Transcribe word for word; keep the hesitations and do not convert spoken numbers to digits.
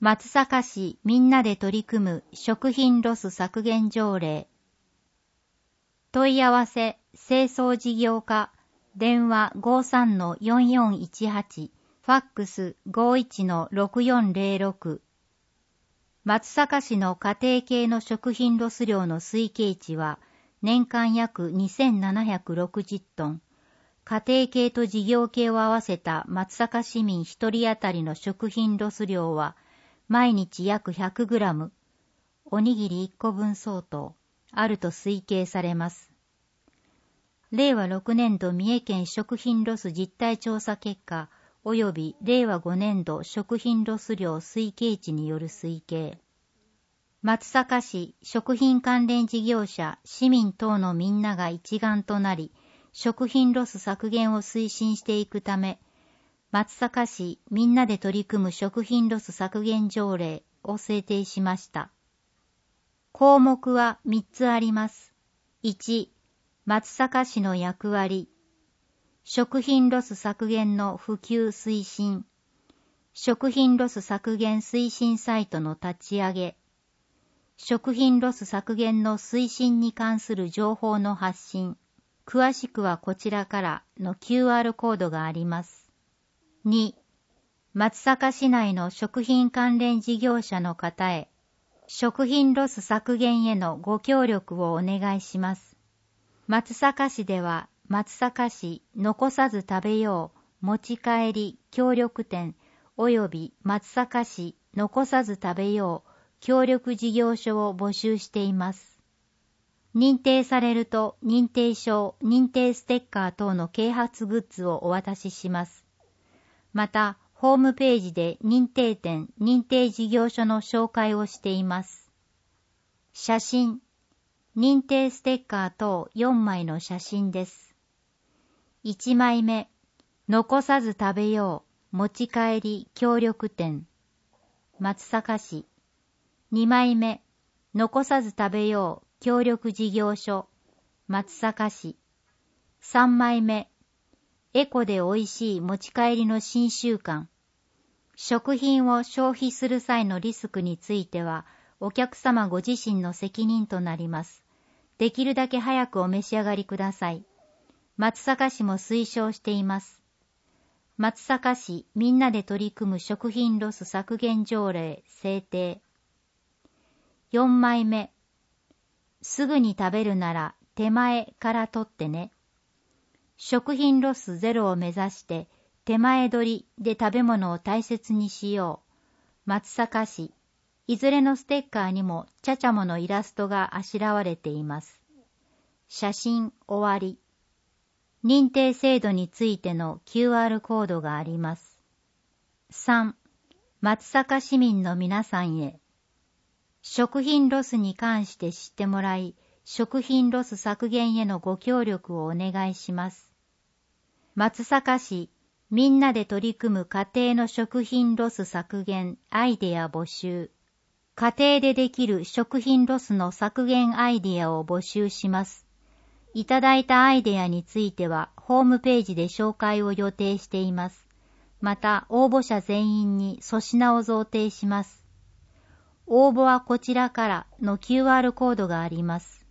松阪市みんなで取り組む食品ロス削減条例。問い合わせ清掃事業課、電話 ごーさんのよんよんいちはち、ファックス ごーいちのろくよんぜろろく。松阪市の家庭系の食品ロス量の推計値は年間約にせんななひゃくろくじゅうトン。家庭系と事業系を合わせた松阪市民一人当たりの食品ロス量は毎日約ひゃくグラム、おにぎりいっこぶん相当、あると推計されます。れいわろくねんど三重県食品ロス実態調査結果及びれいわごねんど食品ロス量推計値による推計。松阪市食品関連事業者市民等のみんなが一丸となり、食品ロス削減を推進していくため、松阪市みんなで取り組む食品ロス削減条例を制定しました。項目はみっつあります。いち、松阪市の役割。食品ロス削減の普及推進。食品ロス削減推進サイトの立ち上げ。食品ロス削減の推進に関する情報の発信。詳しくはこちらからの キューアール コードがあります。に、松阪市内の食品関連事業者の方へ、食品ロス削減へのご協力をお願いします。松阪市では、松阪市残さず食べよう持ち帰り協力店及び松阪市残さず食べよう協力事業所を募集しています。認定されると認定証、認定ステッカー等の啓発グッズをお渡しします。また、ホームページで認定店、認定事業所の紹介をしています。写真、認定ステッカー等よんまいの写真です。いちまいめ、残さず食べよう、持ち帰り協力店、松阪市。にまいめ、残さず食べよう、協力事業所、松阪市。さんまいめ、エコでおいしい持ち帰りの新習慣。食品を消費する際のリスクについては、お客様ご自身の責任となります。できるだけ早くお召し上がりください。松阪市も推奨しています。松阪市みんなで取り組む食品ロス削減条例制定。よんまいめ、すぐに食べるなら手前から取ってね。食品ロスゼロを目指して手前取りで食べ物を大切にしよう。松阪市。いずれのステッカーにもちゃちゃものイラストがあしらわれています。写真終わり。認定制度についての キューアール コードがあります。さん. 松阪市民の皆さんへ。食品ロスに関して知ってもらい、食品ロス削減へのご協力をお願いします。松阪市みんなで取り組む家庭の食品ロス削減アイデア募集。家庭でできる食品ロスの削減アイデアを募集します。いただいたアイデアについてはホームページで紹介を予定しています。また応募者全員に粗品を贈呈します。応募はこちらからの キューアール コードがあります。